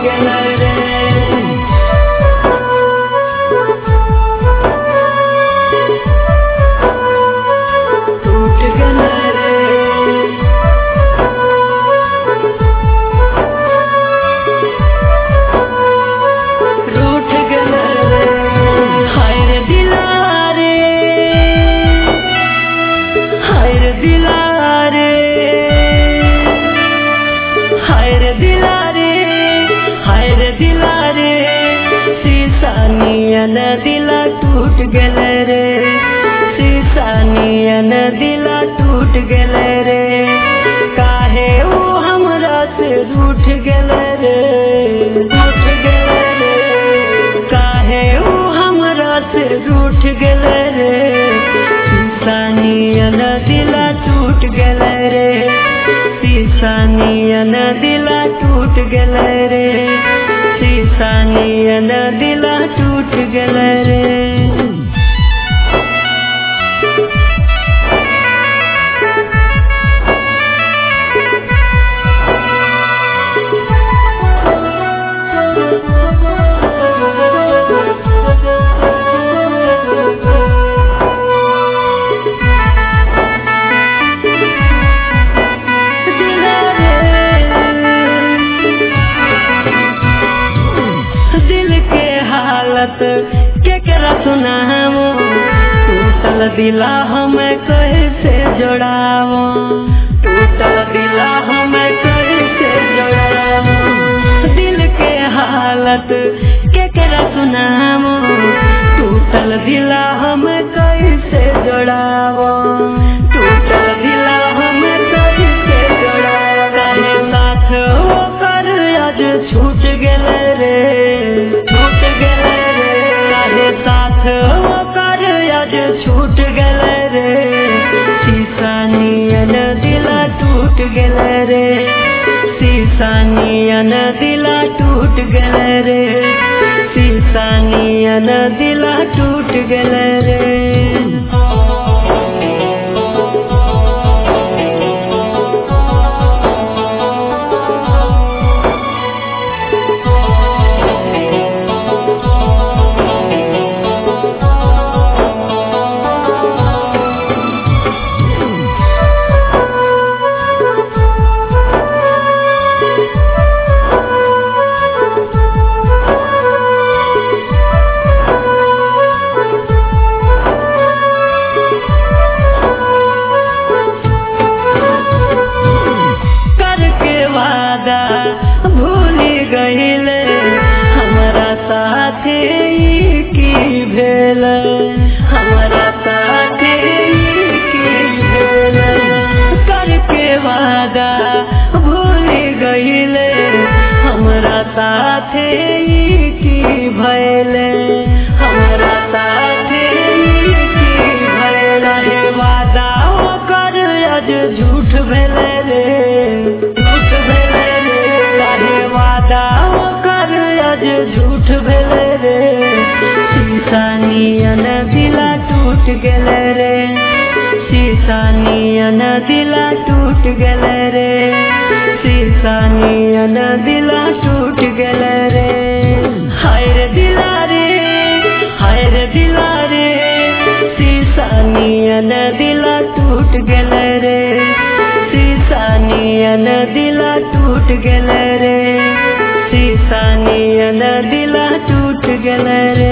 गेल रे। टूट गेल रे। रूठ गेल रे। हाय रे दिला रे, हाय रे दिला रे, हाय रे दिला रे, हाय रे दिला रे। शीशा नियन दिला टूट गेल रे। शीशा नियन दिला टूट गेल रे। काहे वो हमरा से रूठ गेल रे, रूठ गेल रे। काहे वो हमरा से रूठ गेल रे। शीशा नियन दिला टूट गेल रे। शीशा नियन दिला टूट गेल रे। शीशा नियन दिला टूट गेल रे। केकरा सुनावो टूटल दिला हमें कैसे जोड़ावो। टूटल दिला हमें कैसे जोड़ावो। दिल के हालत केकरा सुनावो टूटल दिला हमें कैसे जोड़ावो। टूटल दिला हमें कैसे जोड़ावो। काहे साथ ओकर आज छूट गेल रे, छूट गेल रे। काहे साथ ओकर आज छूट गेल रे। शीशा नियन दिला टूट गेल रे। शीशा नियन दिला टूट गेल रे। शीशा नियन दिला टूट गेल रे। भूल गईले हमारा साथे की भेल। हमारा साथे की भेल। करके वादा भूल गईले हमारा साथे की भैल। हमारा साथे की भैल। वादा ओकर आज झूठ भेल रे, झूठ भेल रे। वादा ओकर आज झूठ भेल रे। शीशा नियन दिला टूट गेल रे। शीशा नियन दिला टूट गेल रे। शीशा नियन दिला टूट गेल रे। हाय रे दिला रे, हाय रे दिला रे। शीशा नियन दिला टूट गेल रे। शीशा नियन दिला टूट गेल रे। शीशा नियन दिला टूट गेल रे।